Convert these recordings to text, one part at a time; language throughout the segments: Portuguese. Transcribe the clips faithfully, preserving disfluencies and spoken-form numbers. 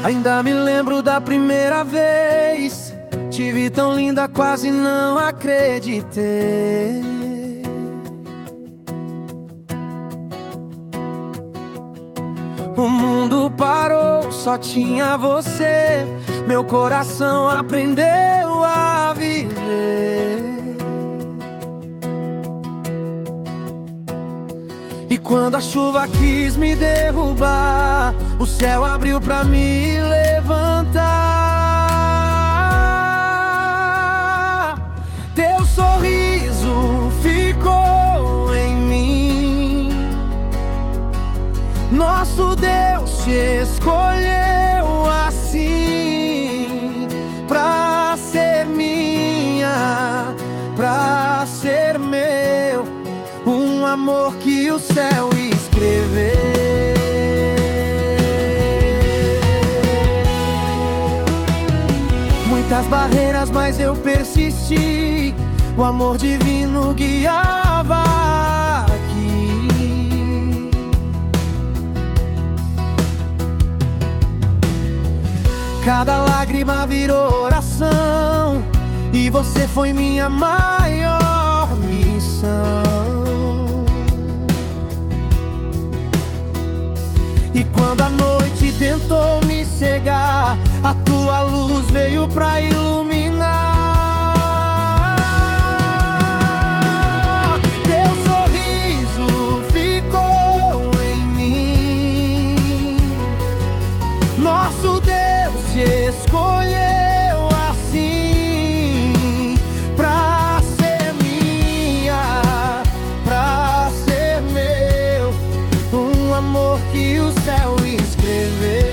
Ainda me lembro da primeira vez, te vi tão linda, quase não acreditei. O mundo parou, só tinha você. Meu coração aprendeu a viver. E quando a chuva quis me derrubar, o céu abriu pra me levantar. Teu sorriso ficou em mim. Nosso Deus te escolheu assim, pra ser minha, pra ser meu. Um amor que o céu escreveu. Muitas barreiras, mas eu persisti. O amor divino guiava aqui. Cada lágrima virou oração, e você foi minha maior missão. E quando a noite tentou me cegar, a tua luz veio pra iluminar. Teu sorriso ficou em mim. Nosso Deus te escolheu assim, pra ser minha, pra ser meu. Um amor que o céu escreveu.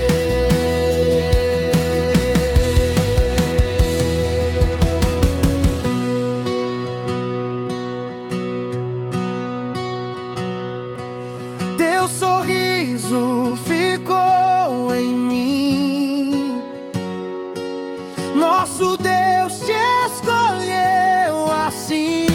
Teu sorriso ficou em mim. Nosso Deus te escolheu assim,